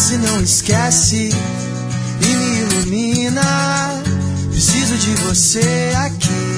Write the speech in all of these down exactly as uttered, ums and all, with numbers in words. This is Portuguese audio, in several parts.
se não esquece e me ilumina. Preciso de você aqui.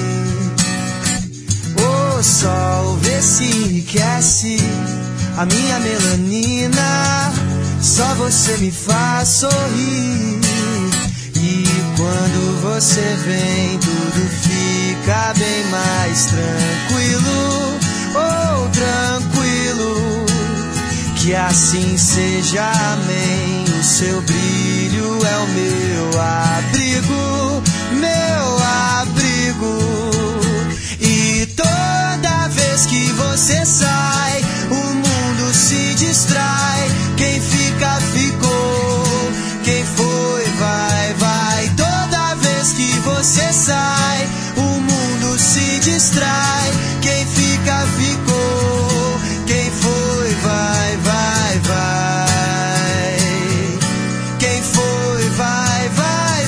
O sol vê se enriquece a minha melanina. Só você me faz sorrir. E quando você vem, tudo fica bem mais tranquilo. Oh, tranquilo. Que assim seja, amém. O seu brilho é o meu abrigo, meu abrigo. E toda vez que você sai, o mundo se distrai. Quem fica, ficou. Quem foi, vai, vai. Toda vez que você sai, o mundo se distrai. Quem fica, ficou. Quem foi, vai, vai, vai. Quem foi, vai, vai,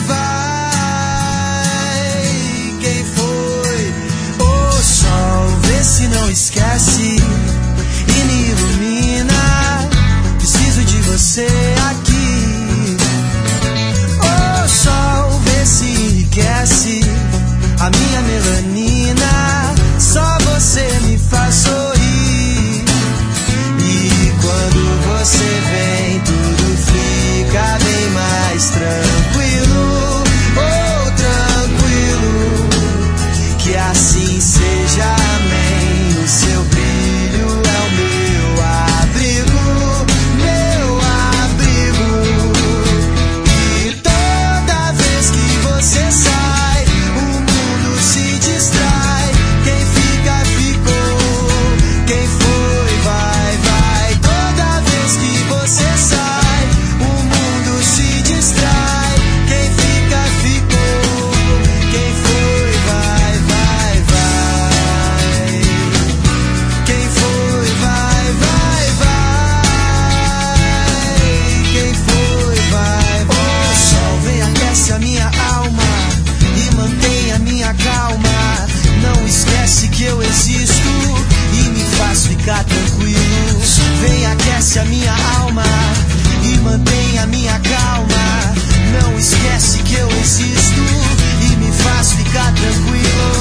vai. Quem foi? O sol vê se não esquece e me ilumina. Preciso de você aqui. O sol vê se enriquece a minha melanina. Só você me faz sorrir. E quando você vem, tudo fica bem mais tranquilo. Oh, tranquilo. Que assim seja, amém. O seu brilho é o meu abrigo, meu abrigo. E toda vez que você sai, o mundo se distrai. Quem fica, ficou. Quem foi, vai, vai. Toda vez que você sai, o mundo se distrai. Quem fica, ficou. Quem foi, vai, vai, vai. Quem foi, vai, vai, vai. Quem foi, vai, vai. O sol vem, aquece a minha alma e mantém a minha calma. Não esquece que eu existo e me faz ficar tranquilo. Vem, aquece a minha alma e mantém a minha calma. Não esquece que eu existo e me faz ficar tranquilo.